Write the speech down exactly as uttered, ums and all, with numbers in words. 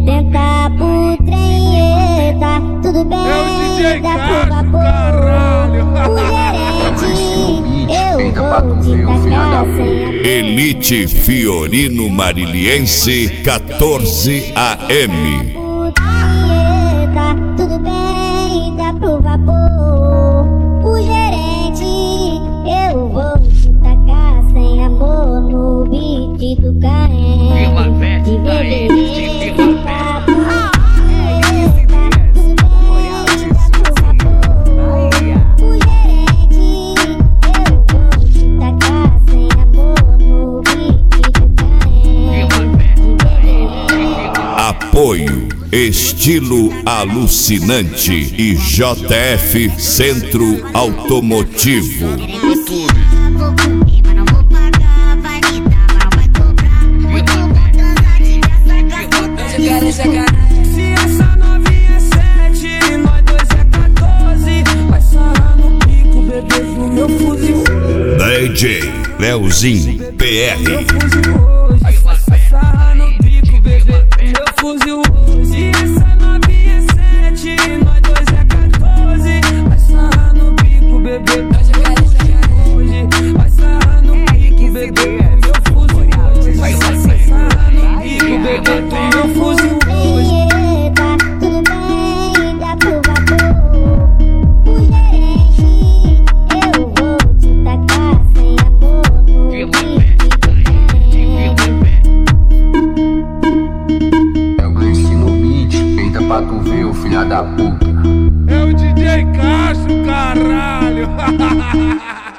Tenta pro trem, eita, tudo bem, dá pro vapor. O gerente, eu vou te tacar sem Elite Fiorino Mariliense, quatorze A M. Eita, tudo bem, dá pro vapor. O gerente, eu vou te tacar sem amor no beat do carente. De beber, tá pro Apoio Estilo Alucinante e J F Centro Automotivo. Se essa novinha é sete, nós dois é quatorze. Vai sarrar no pico, bebê, do meu fuzil. D J Leozinho P R. Vai sarrar no pico, bebê, do meu fuzil. Se essa novinha é sete, nós dois é quatorze. Vai sarrar no pico, bebê, do meu fuzil. Vai sarrar no pico, bebê, do meu fuzil. Vai sarrar no pico, bebê, do meu fuzil. Eita, tudo bem, dá pro vapor. O gerente, eu vou te tacar sem amor no beat do carente. É o Gleice no beat, eita pra tu ver, o filha da puta. É o D J Castro, caralho!